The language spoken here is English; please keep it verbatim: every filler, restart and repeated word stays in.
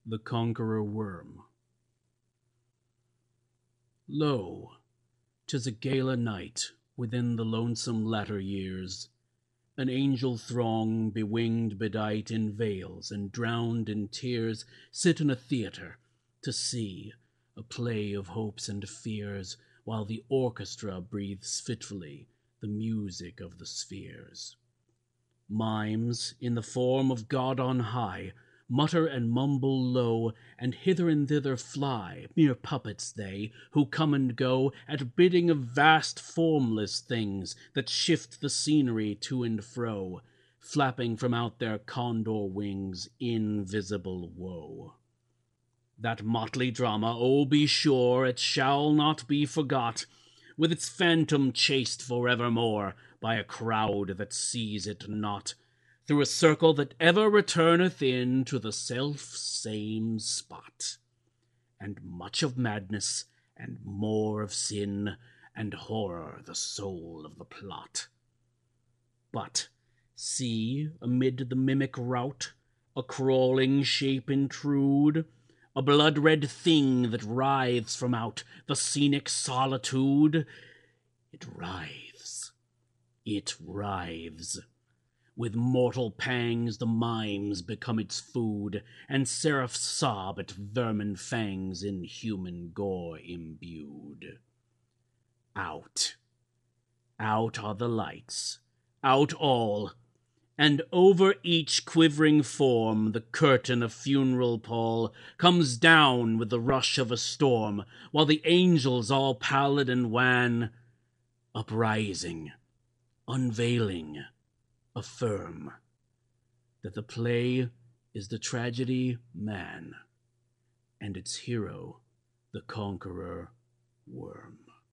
The Conqueror Worm. Lo, 'tis a gala night within the lonesome latter years. An angel throng, bewinged, bedight in veils and drowned in tears, sit in a theatre to see a play of hopes and fears, while the orchestra breathes fitfully the music of the spheres. Mimes, in the form of God on high, mutter and mumble low, and hither and thither fly, mere puppets they, who come and go at bidding of vast formless things that shift the scenery to and fro, flapping from out their condor wings invisible woe. That motley drama, oh, be sure it shall not be forgot, with its phantom chased forevermore by a crowd that sees it not, through a circle that ever returneth in to the self-same spot. And much of madness, and more of sin, and horror the soul of the plot. But see, amid the mimic rout, a crawling shape intrude, a blood-red thing that writhes from out the scenic solitude. It writhes, it writhes. With mortal pangs the mimes become its food, and seraphs sob at vermin fangs in human gore imbued. Out, out are the lights, out all, and over each quivering form the curtain of funeral pall comes down with the rush of a storm, while the angels, all pallid and wan, uprising, unveiling, affirm that the play is the tragedy man, and its hero the conqueror worm.